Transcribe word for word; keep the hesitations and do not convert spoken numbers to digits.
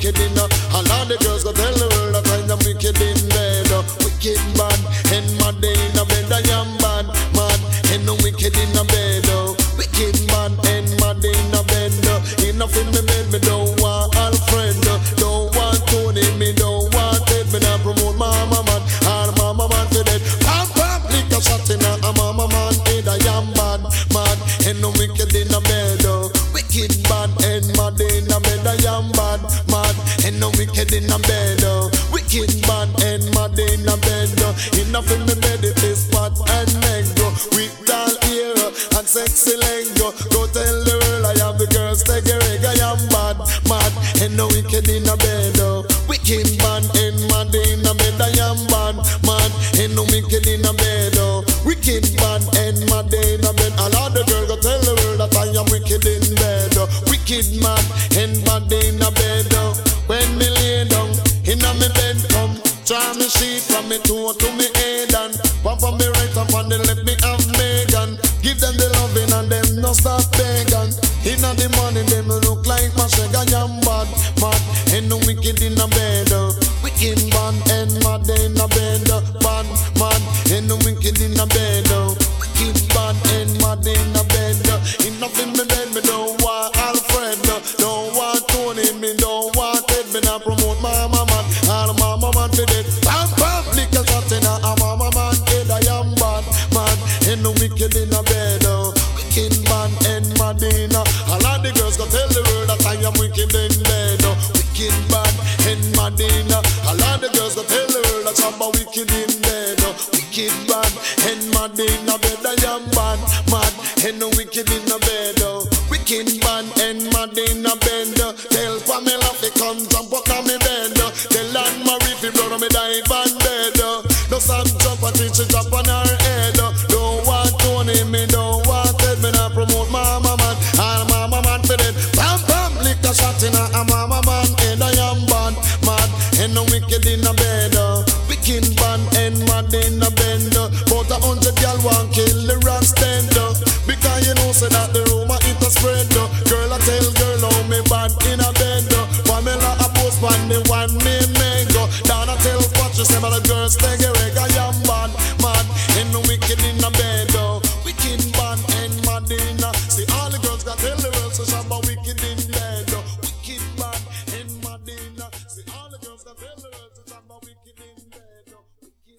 wicked in uh, a lot of girls go tell the world that I am wicked in bed. Uh, wicked bad and mad in a bed. I am bad, mad and no wicked in a bed. Uh, wicked bad and mad in a bed. Uh, enough in me bed, me don't want Alfred. Uh, don't want Tony, me don't want Ted. Me not promote mama man, all mama man for that. Pam pam, lick a shot in a, a mama man head. I am bad, mad and no wicked in a bed. Uh, wicked bad and mad in a bed. I am bad, mad and no wicked in a bed. Uh, wicked bad and mad in a bed. Uh, enough in me bed, it is fat and negro. With tall ear uh, and sexy leg. Uh, go tell the world I have the girls take a reg. I am bad, mad and no wicked in a bed. Uh, wicked bad and mad in a bed. I am bad, mad and no wicked in a bed. Uh, wicked bad and mad in a bed. A lot of girls go tell the world that I am wicked in bed. Uh, wicked mad and mad in a bed. Uh, when me lay down in a me bed come, try me sheet from me toe to me head and one from me right up and they let me have Megan. Give them the loving and them no stop begging. In the morning them look like my shag. I am bad, mad and no wicked in a bed. Uh, wicked bad and mad in a bed. Uh, bad, mad and no wicked in a bed. Uh, wicked bad and mad in a bed. Uh, enough in me bed, me don't want Alfred. Uh, don't want Tony, me don't want Ted. Me not promote mama man, all mama man for that. Pam pam, lick a shot in a, a mama man head. I am bad, mad and no wicked in a bed. Uh, wicked bad and mad in a. A lot of girls go tell the world that I am wicked in bed. Uh, wicked bad and mad in a. A lot of girls go tell the world that I'm a wicked in bed. Uh, wicked bad and mad in a bed. I am bad, mad and no wicked in a bed. Uh, wicked bad and mad in a bed. Uh, tell Pamela to come jump up on me bed. Uh, tell Anne Marie to blow on me dive on bed. Uh, no sun jump and reach it up on her head. Uh, don't want Tony, me don't want Ted. Me not promote mama man, all mama man for that. Pam pam, lick a shot in a, a mama man head. I am bad, mad and no wicked in a bed. Uh, wicked bad and mad in a bed. Uh, about a hundred gal want kill the rock stand. Uh, because you know say that the rumor it a spread. Uh, girl I tell girl how me bad in a bed. Uh, Pamela a post man the one me make. Uh, Donna tell Patch say my girls take a reg. I am bad, mad and no wicked in a bed. Uh, wicked bad and mad in